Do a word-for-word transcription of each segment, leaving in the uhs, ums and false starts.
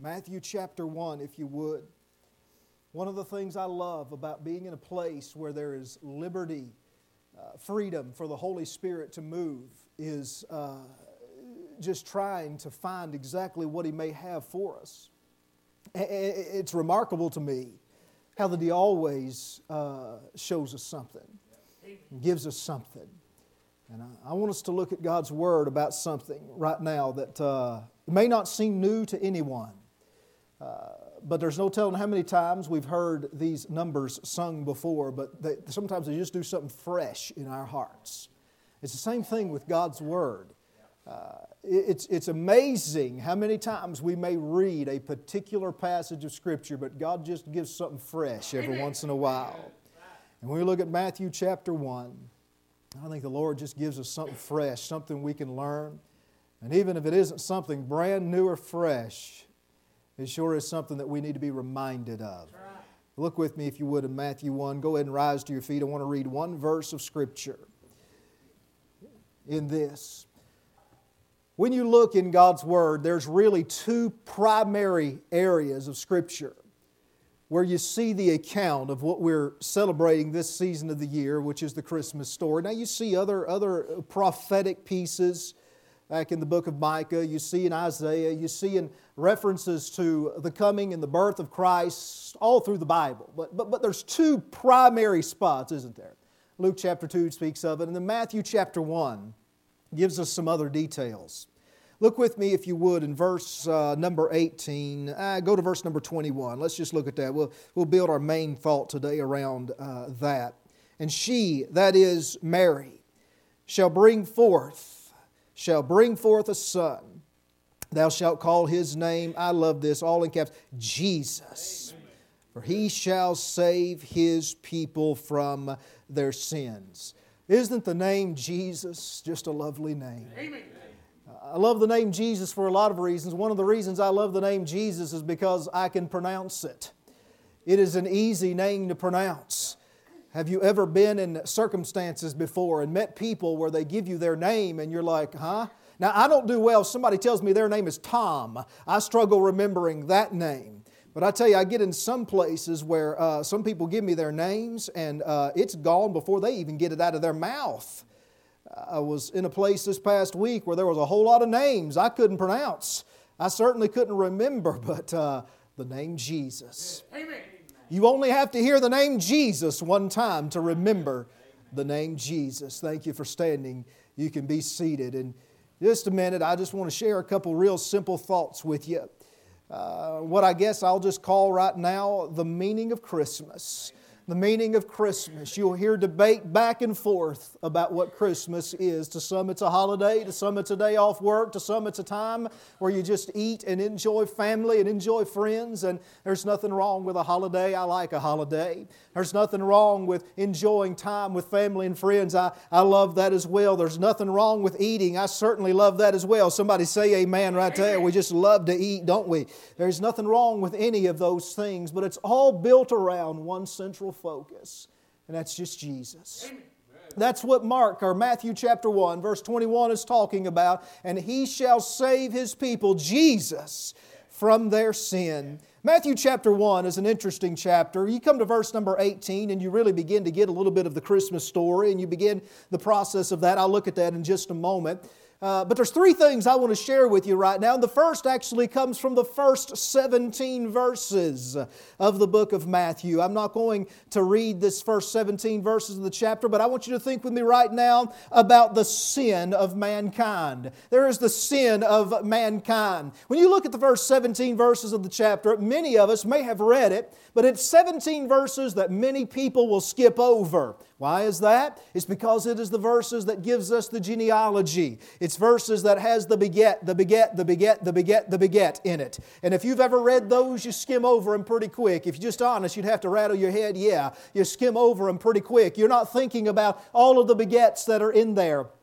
Matthew chapter one, if you would. One of the things I love about being in a place where there is liberty, uh, freedom for the Holy Spirit to move is uh, just trying to find exactly what He may have for us. It's remarkable to me how that He always uh, shows us something, gives us something. And I, I want us to look at God's Word about something right now that uh, may not seem new to anyone. Uh, but there's no telling how many times we've heard these numbers sung before, but they, sometimes they just do something fresh in our hearts. It's the same thing with God's Word. Uh, it's, it's amazing how many times we may read a particular passage of Scripture, but God just gives something fresh every once in a while. And when we look at Matthew chapter one, I think the Lord just gives us something fresh, something we can learn. And even if it isn't something brand new or fresh, it sure is something that we need to be reminded of. Look with me, if you would, in Matthew one. Go ahead and rise to your feet. I want to read one verse of Scripture in this. When you look in God's Word, there's really two primary areas of Scripture where you see the account of what we're celebrating this season of the year, which is the Christmas story. Now you see other, other prophetic pieces back in the book of Micah, you see in Isaiah, you see in references to the coming and the birth of Christ all through the Bible. But, but, but there's two primary spots, isn't there? Luke chapter two speaks of it, and then Matthew chapter one gives us some other details. Look with me, if you would, in verse uh, number eighteen. Uh, go to verse number twenty-one. Let's just look at that. We'll, we'll build our main thought today around uh, that. And she, that is Mary, shall bring forth, shall bring forth a son. Thou shalt call His name, I love this, all in caps, Jesus. For He shall save His people from their sins. Isn't the name Jesus just a lovely name? Amen. I love the name Jesus for a lot of reasons. One of the reasons I love the name Jesus is because I can pronounce it. It is an easy name to pronounce. Have you ever been in circumstances before and met people where they give you their name and you're like, huh? Now, I don't do well if somebody tells me their name is Tom. I struggle remembering that name. But I tell you, I get in some places where uh, some people give me their names and uh, it's gone before they even get it out of their mouth. I was in a place this past week where there was a whole lot of names I couldn't pronounce. I certainly couldn't remember, but uh, the name Jesus. Amen. You only have to hear the name Jesus one time to remember the name Jesus. Thank you for standing. You can be seated. In just a minute, I just want to share a couple real simple thoughts with you. Uh, what I guess I'll just call right now the meaning of Christmas. The meaning of Christmas. You'll hear debate back and forth about what Christmas is. To some it's a holiday, to some it's a day off work, to some it's a time where you just eat and enjoy family and enjoy friends. And there's nothing wrong with a holiday. I like a holiday. There's nothing wrong with enjoying time with family and friends. I, I love that as well. There's nothing wrong with eating. I certainly love that as well. Somebody say amen right there. We just love to eat, don't we? There's nothing wrong with any of those things, but it's all built around one central focus, and that's just Jesus. Amen. That's what Mark or Matthew chapter one verse twenty-one is talking about. And He shall save His people, Jesus, from their sin. Matthew chapter one is an interesting chapter. You come to verse number eighteen and you really begin to get a little bit of the Christmas story, and you begin the process of that. I'll look at that in just a moment. Uh, but there's three things I want to share with you right now. And the first actually comes from the first seventeen verses of the book of Matthew. I'm not going to read this first seventeen verses of the chapter, but I want you to think with me right now about the sin of mankind. There is the sin of mankind. When you look at the first seventeen verses of the chapter, many of us may have read it, but it's seventeen verses that many people will skip over. Why is that? It's because it is the verses that gives us the genealogy. It's verses that has the beget, the beget, the beget, the beget, the beget in it. And if you've ever read those, you skim over them pretty quick. If you're just honest, you'd have to rattle your head. Yeah, you skim over them pretty quick. You're not thinking about all of the begets that are in there.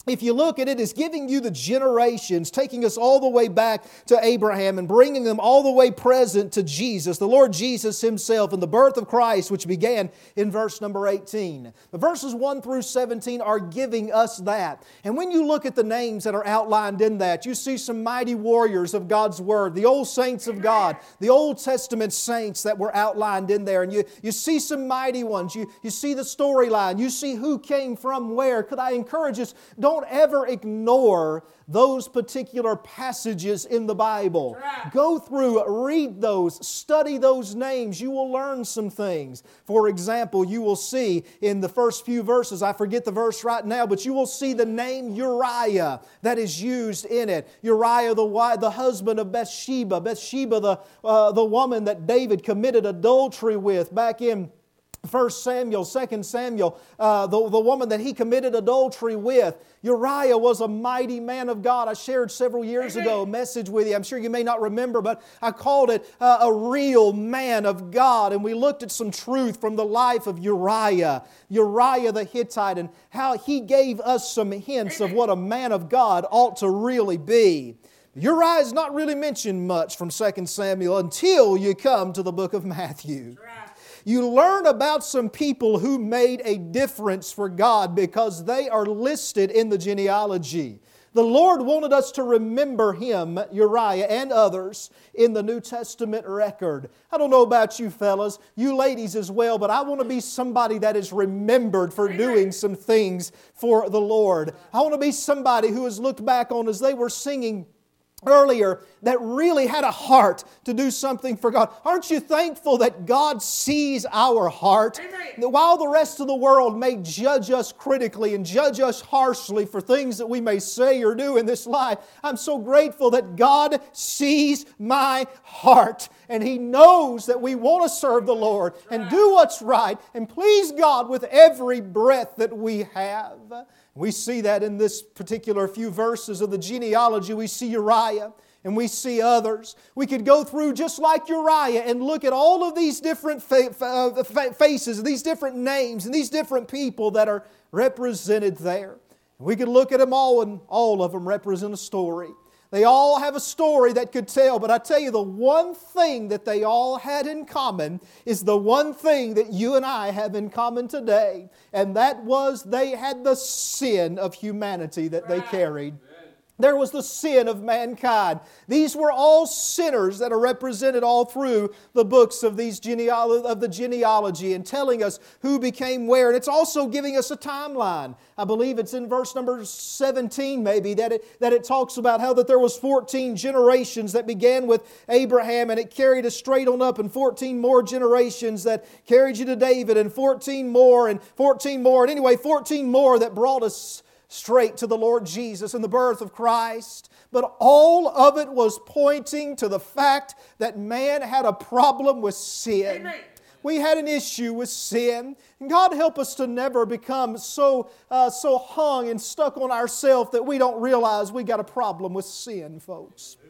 if you look at it, it's giving you the generations, taking us all the way back to Abraham and bringing them all the way present to Jesus, the Lord Jesus Himself, and the birth of Christ, which began in verse number eighteen. The verses one through seventeen are giving us that. And when you look at the names that are outlined in that, you see some mighty warriors of God's Word, the old saints of God, the Old Testament saints that were outlined in there. And you, you see some mighty ones. You, you see the storyline. You see who came from where. Could I encourage us, don't Don't ever ignore those particular passages in the Bible. Right. Go through, read those, study those names. You will learn some things. For example, you will see in the first few verses, I forget the verse right now, but you will see the name Uriah that is used in it. Uriah, the wife, the husband of Bathsheba. Bathsheba, the, uh, the woman that David committed adultery with back in First Samuel, Second Samuel, uh, the, the woman that he committed adultery with. Uriah was a mighty man of God. I shared several years ago a message with you. I'm sure you may not remember, but I called it uh, a real man of God. And we looked at some truth from the life of Uriah, Uriah the Hittite, and how he gave us some hints of what a man of God ought to really be. Uriah is not really mentioned much from Second Samuel until you come to the book of Matthew. You learn about some people who made a difference for God because they are listed in the genealogy. The Lord wanted us to remember him, Uriah, and others in the New Testament record. I don't know about you fellas, you ladies as well, but I want to be somebody that is remembered for doing some things for the Lord. I want to be somebody who is looked back on as they were singing earlier that really had a heart to do something for God. Aren't you thankful that God sees our heart? Amen. That while the rest of the world may judge us critically and judge us harshly for things that we may say or do in this life, I'm so grateful that God sees my heart and He knows that we want to serve the Lord and do what's right and please God with every breath that we have. We see that in this particular few verses of the genealogy. We see Uriah and we see others. We could go through just like Uriah and look at all of these different fa- uh, fa- faces, these different names, and these different people that are represented there. We could look at them all, and all of them represent a story. They all have a story that could tell, but I tell you, the one thing that they all had in common is the one thing that you and I have in common today, and that was they had the sin of humanity that they carried. There was the sin of mankind. These were all sinners that are represented all through the books of these genealo- of the genealogy and telling us who became where. And it's also giving us a timeline. I believe it's in verse number seventeen maybe that it, that it talks about how that there was fourteen generations that began with Abraham and it carried us straight on up, and fourteen more generations that carried you to David, and fourteen more and fourteen more. And anyway, fourteen more that brought us straight to the Lord Jesus and the birth of Christ. But all of it was pointing to the fact that man had a problem with sin. Amen. We had an issue with sin. And God help us to never become so, uh, so hung and stuck on ourselves that we don't realize we got a problem with sin, folks.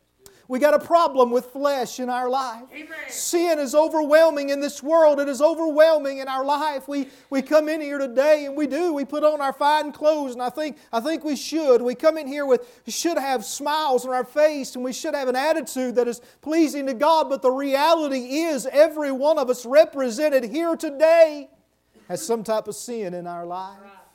We got a problem with flesh in our life. Amen. Sin is overwhelming in this world. It is overwhelming in our life. We, we come in here today and we do. We put on our fine clothes, and I think, I think we should. We come in here with, we should have smiles on our face, and we should have an attitude that is pleasing to God. But the reality is every one of us represented here today has some type of sin in our life.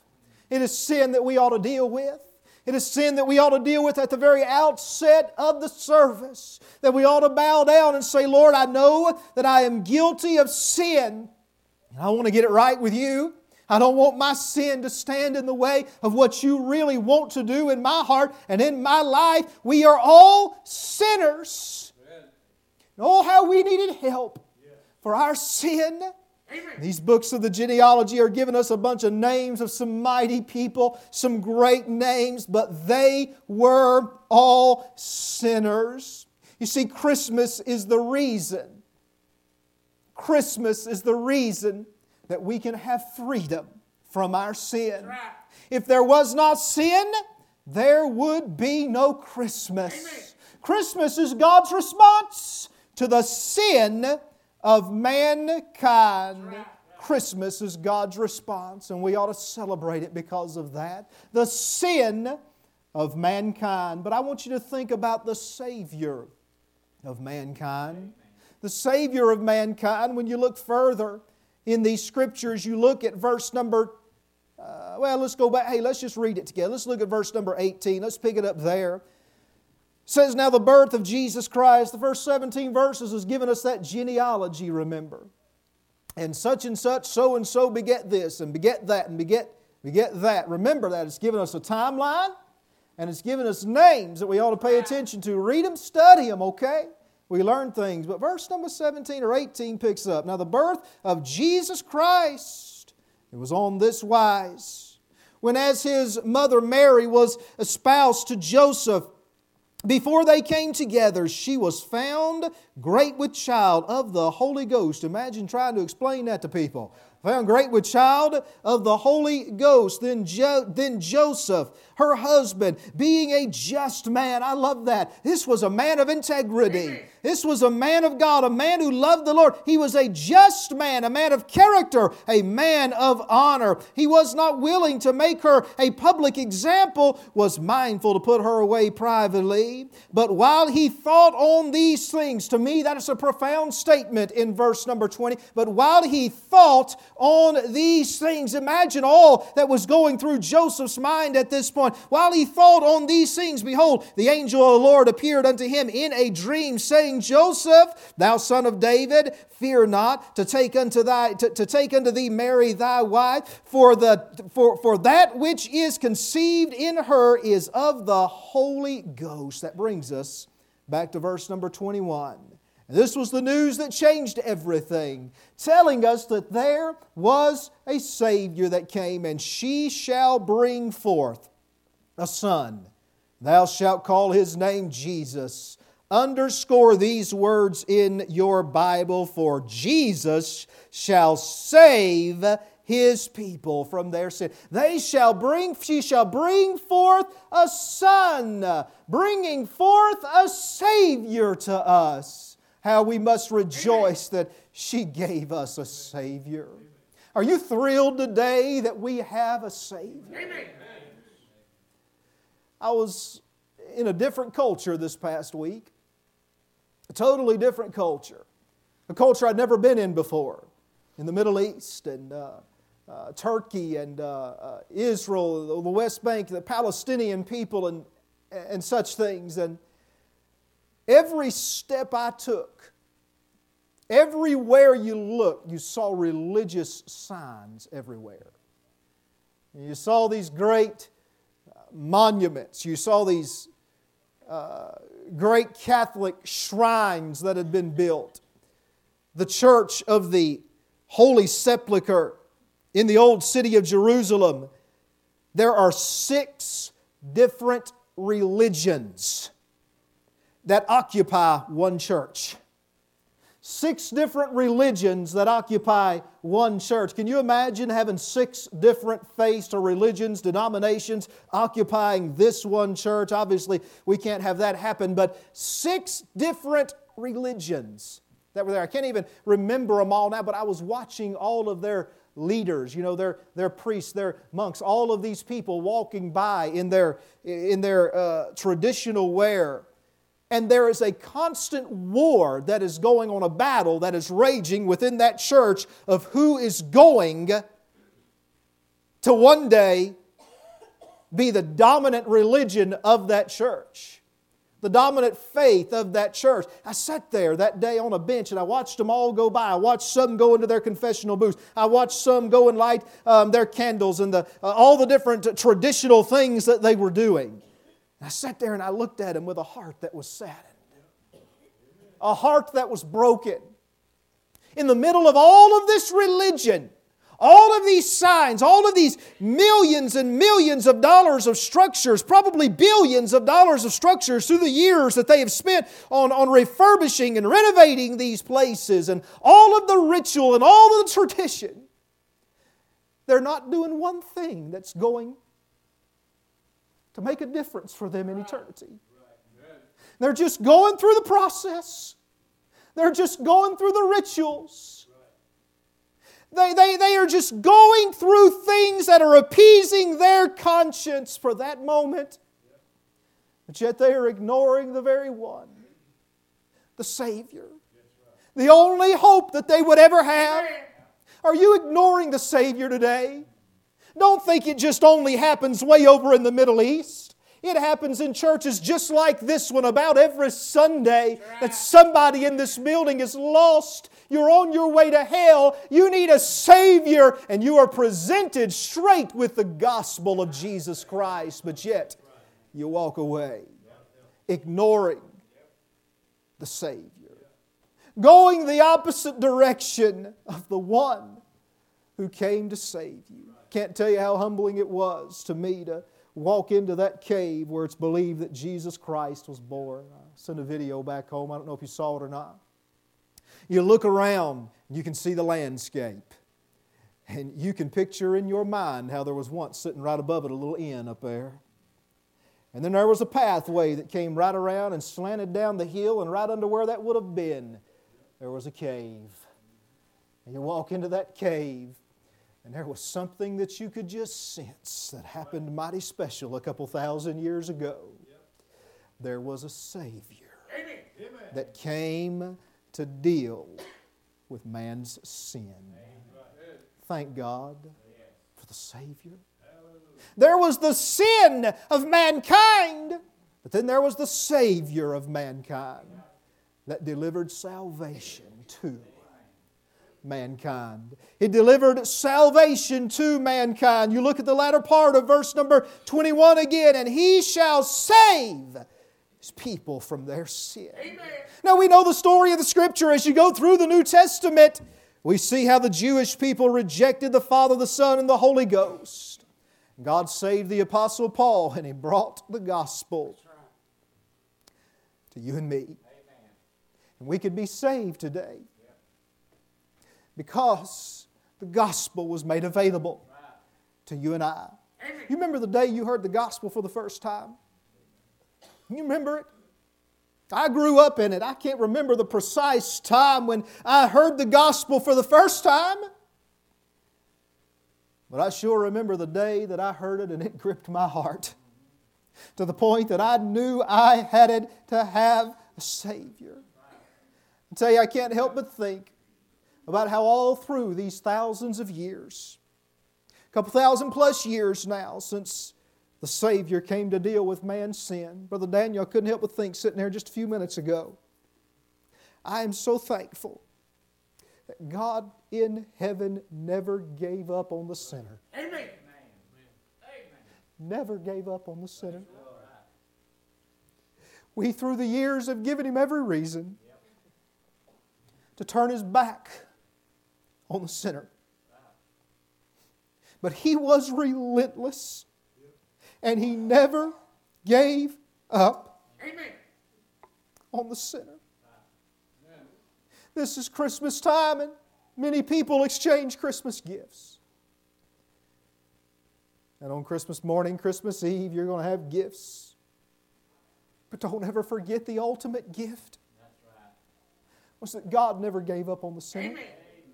It is sin that we ought to deal with. It is sin that we ought to deal with at the very outset of the service. That we ought to bow down and say, Lord, I know that I am guilty of sin. And I want to get it right with You. I don't want my sin to stand in the way of what You really want to do in my heart and in my life. We are all sinners. Amen. And oh, how we needed help for our sin. Amen. These books of the genealogy are giving us a bunch of names of some mighty people, some great names, but they were all sinners. You see, Christmas is the reason. Christmas is the reason that we can have freedom from our sin. Right. If there was not sin, there would be no Christmas. Amen. Christmas is God's response to the sin of mankind. Christmas is God's response, and we ought to celebrate it because of that. The sin of mankind. But I want you to think about the Savior of mankind. The Savior of mankind, when you look further in these Scriptures, you look at verse number, uh, well, let's go back. Hey, let's just read it together. Let's look at verse number eighteen. Let's pick it up there. It says, now the birth of Jesus Christ, the first seventeen verses has given us that genealogy, remember. And such and such, so and so beget this, and beget that, and beget, beget that. Remember that. It's given us a timeline, and it's given us names that we ought to pay attention to. Read them, study them, okay? We learn things. But verse number seventeen or eighteen picks up. Now the birth of Jesus Christ, it was on this wise. When as His mother Mary was espoused to Joseph, before they came together, she was found great with child of the Holy Ghost. Imagine trying to explain that to people. Found great with child of the Holy Ghost. Then, jo- then Joseph, her husband, being a just man. I love that. This was a man of integrity. Amen. This was a man of God, a man who loved the Lord. He was a just man, a man of character, a man of honor. He was not willing to make her a public example, was mindful to put her away privately. But while he thought on these things, to me that is a profound statement in verse number twenty. But while he thought on these things, imagine all that was going through Joseph's mind at this point. While he thought on these things, behold, the angel of the Lord appeared unto him in a dream, saying, Joseph, thou son of David, fear not to take unto thy to, to take unto thee Mary thy wife, for the for for that which is conceived in her is of the Holy Ghost. That brings us back to verse number twenty-one. And this was the news that changed everything, telling us that there was a Savior that came, and she shall bring forth a son. Thou shalt call his name Jesus. Underscore these words in your Bible, for Jesus shall save His people from their sin. They shall bring, she shall bring forth a son, bringing forth a Savior to us. How we must rejoice that she gave us a Savior. Are you thrilled today that we have a Savior? Amen. I was in a different culture this past week. A totally different culture. A culture I'd never been in before. In the Middle East and uh, uh, Turkey and uh, uh, Israel, the West Bank, the Palestinian people and, and such things. And every step I took, everywhere you looked, you saw religious signs everywhere. You saw these great monuments. You saw these uh, great Catholic shrines that had been built. The Church of the Holy Sepulchre in the old city of Jerusalem. There are six different religions that occupy one church. Six different religions that occupy one church. Can you imagine having six different faiths or religions, denominations occupying this one church? Obviously, we can't have that happen, but six different religions that were there. I can't even remember them all now, but I was watching all of their leaders, you know, their, their priests, their monks, all of these people walking by in their, in their uh, traditional wear. And there is a constant war that is going on, a battle that is raging within that church of who is going to one day be the dominant religion of that church, the dominant faith of that church. I sat there that day on a bench and I watched them all go by. I watched some go into their confessional booths. I watched some go and light um, their candles and the, uh, all the different traditional things that they were doing. I sat there and I looked at him with a heart that was saddened. A heart that was broken. In the middle of all of this religion, all of these signs, all of these millions and millions of dollars of structures, probably billions of dollars of structures through the years that they have spent on, on refurbishing and renovating these places and all of the ritual and all of the tradition, they're not doing one thing that's going to make a difference for them in eternity. They're just going through the process. They're just going through the rituals. They, they, they are just going through things that are appeasing their conscience for that moment. But yet they are ignoring the very one, the Savior. The only hope that they would ever have. Are you ignoring the Savior today? Don't think it just only happens way over in the Middle East. It happens in churches just like this one about every Sunday that somebody in this building is lost. You're on your way to hell. You need a Savior, and you are presented straight with the gospel of Jesus Christ. But yet, you walk away, ignoring the Savior. Going the opposite direction of the one who came to save you. Can't tell you how humbling it was to me to walk into that cave where it's believed that Jesus Christ was born. I sent a video back home. I don't know if you saw it or not. You look around, and you can see the landscape. And you can picture in your mind how there was once sitting right above it a little inn up there. And then there was a pathway that came right around and slanted down the hill, and right under where that would have been, there was a cave. And you walk into that cave, and there was something that you could just sense that happened mighty special a couple thousand years ago. There was a Savior that came to deal with man's sin. Thank God for the Savior. There was the sin of mankind, but then there was the Savior of mankind that delivered salvation to mankind. He delivered salvation to mankind. You look at the latter part of verse number twenty-one again, and He shall save His people from their sin. Amen. Now we know the story of the Scripture. As you go through the New Testament, we see how the Jewish people rejected the Father, the Son, and the Holy Ghost. God saved the Apostle Paul, and He brought the gospel to you and me. And we could be saved today because the gospel was made available to you and I. You remember the day you heard the gospel for the first time? You remember it? I grew up in it. I can't remember the precise time when I heard the gospel for the first time. But I sure remember the day that I heard it and it gripped my heart to the point that I knew I had to have a Savior. I tell you, I can't help but think about how all through these thousands of years, a couple thousand plus years now since the Savior came to deal with man's sin. Brother Daniel, I couldn't help but think sitting there just a few minutes ago, I am so thankful that God in heaven never gave up on the sinner. Amen. Never gave up on the sinner. We, through the years, have given Him every reason to turn His back on the sinner. But He was relentless, and He never gave up on the sinner. This is Christmas time, and many people exchange Christmas gifts. And on Christmas morning, Christmas Eve, you're going to have gifts. But don't ever forget the ultimate gift was that God never gave up on the sinner. Amen.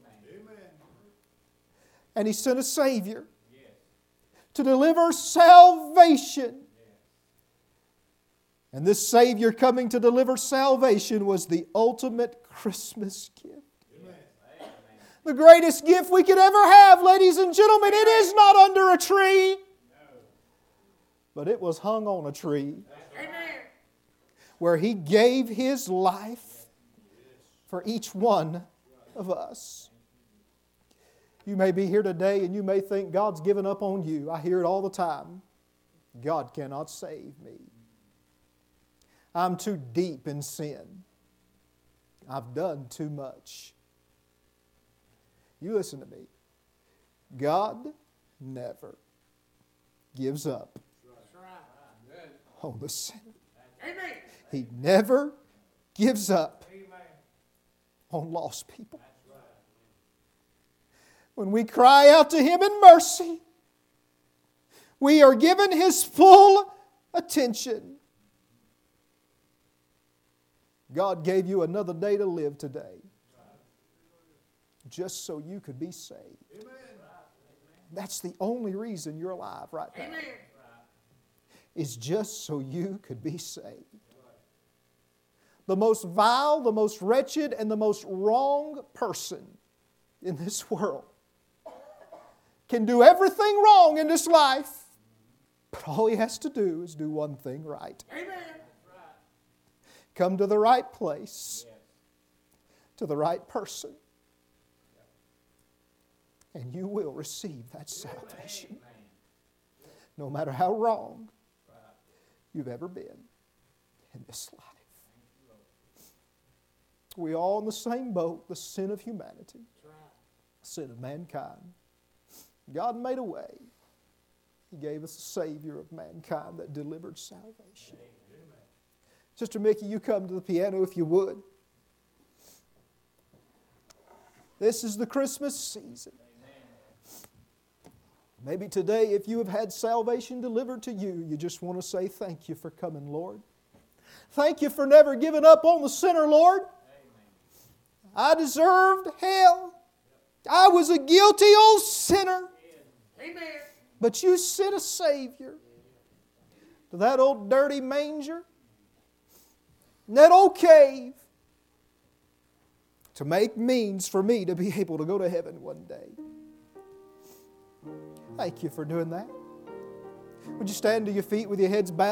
And He sent a Savior to deliver salvation. And this Savior coming to deliver salvation was the ultimate Christmas gift. Amen. The greatest gift we could ever have, ladies and gentlemen, it is not under a tree, but it was hung on a tree. Amen. Where He gave His life for each one of us. You may be here today and you may think God's given up on you. I hear it all the time. God cannot save me. I'm too deep in sin. I've done too much. You listen to me. God never gives up on the sinner. He never gives up on lost people. When we cry out to Him in mercy, we are given His full attention. God gave you another day to live today. just so you could be saved. Amen. That's the only reason you're alive right now. Amen. Is just so you could be saved. The most vile, the most wretched, and the most wrong person in this world can do everything wrong in this life, but all he has to do is do one thing right. Amen. Come to the right place, to the right person, and you will receive that salvation. No matter how wrong you've ever been in this life. We're all in the same boat, the sin of humanity, the sin of mankind. God made a way. He gave us a Savior of mankind that delivered salvation. Sister Mickey, you come to the piano if you would. This is the Christmas season. Maybe today, if you have had salvation delivered to you, you just want to say, thank you for coming, Lord. Thank you for never giving up on the sinner, Lord. I deserved hell. I was a guilty old sinner. Amen. But you sent a Savior to that old dirty manger, that old cave, to make means for me to be able to go to heaven one day. Thank you for doing that. Would you stand to your feet with your heads bowed?